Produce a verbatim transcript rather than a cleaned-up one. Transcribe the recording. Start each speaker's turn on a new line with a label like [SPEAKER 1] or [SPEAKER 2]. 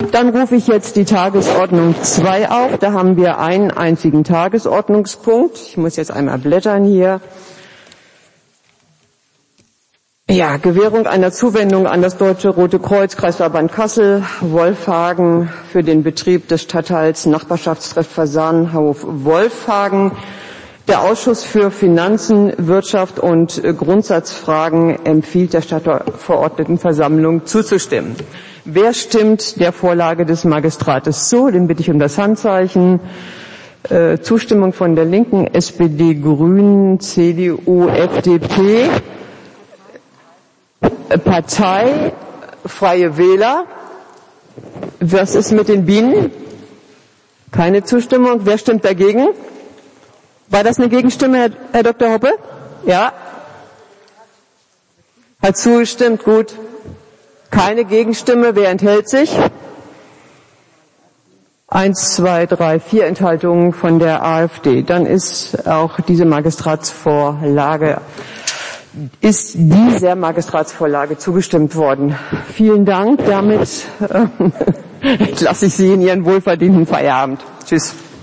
[SPEAKER 1] Dann rufe ich jetzt die Tagesordnung zwei auf. Da haben wir einen einzigen Tagesordnungspunkt. Ich muss jetzt einmal blättern hier. Ja, Gewährung einer Zuwendung an das Deutsche Rote Kreuz, Kreisverband Kassel, Wolfhagen für den Betrieb des Stadtteils Nachbarschaftstreff Fasanenhof Wolfhagen. Der Ausschuss für Finanzen, Wirtschaft und Grundsatzfragen empfiehlt der Stadtverordnetenversammlung zuzustimmen. Wer stimmt der Vorlage des Magistrates zu? Den bitte ich um das Handzeichen. Äh, Zustimmung von der Linken, S P D, Grünen, C D U, F D P, Partei, Freie Wähler. Was ist mit den Bienen? Keine Zustimmung. Wer stimmt dagegen? War das eine Gegenstimme, Herr, Herr Doktor Hoppe? Ja. Hat zugestimmt, gut. Keine Gegenstimme, wer enthält sich? Eins, zwei, drei, vier Enthaltungen von der AfD. Dann ist auch diese Magistratsvorlage, ist dieser Magistratsvorlage zugestimmt worden. Vielen Dank. Damit äh, entlasse ich Sie in Ihren wohlverdienten Feierabend. Tschüss.